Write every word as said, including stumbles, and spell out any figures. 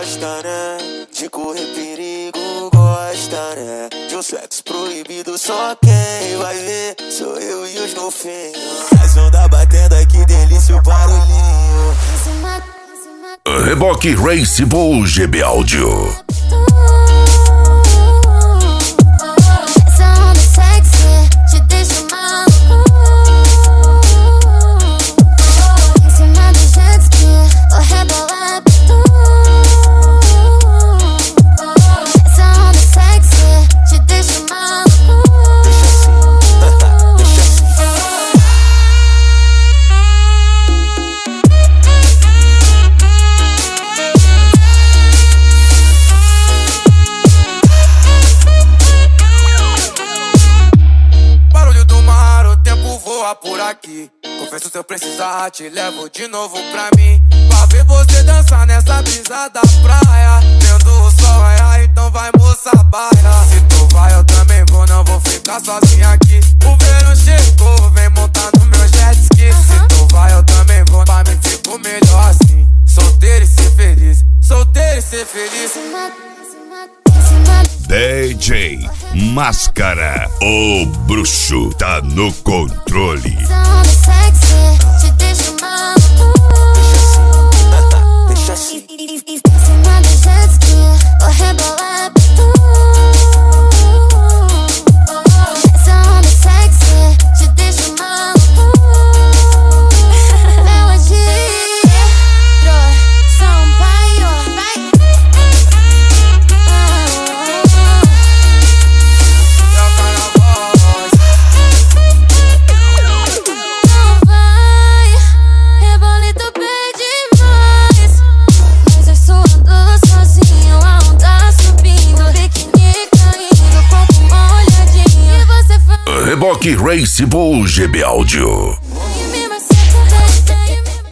gosta, né? De correr perigo, gosta, né? De um sexo proibido, só quem vai ver sou eu e os golfinhos. As ondas batendo, ai que delícia o barulhinho. Reboque Race Bull G B Áudio. Por aqui, confesso se eu precisar, te levo de novo pra mim, pra ver você dançar nessa brisa da praia, vendo o sol raiar, então vai moça baia. Se tu vai eu também vou, não vou ficar sozinho aqui. O verão chegou, vem montar no meu jet ski. Se tu vai eu também vou, pra mim fico melhor assim. Solteiro e ser feliz, solteiro e ser feliz. D J Máscara, o bruxo tá no controle. Te deixo maluco. Deixa assim, Em cima do jet ski, vou rebolar pra tu. Essa onda sexy te deixa maluco. Melodia, Sampaio, vai. Reboque Race Bull G B Áudio.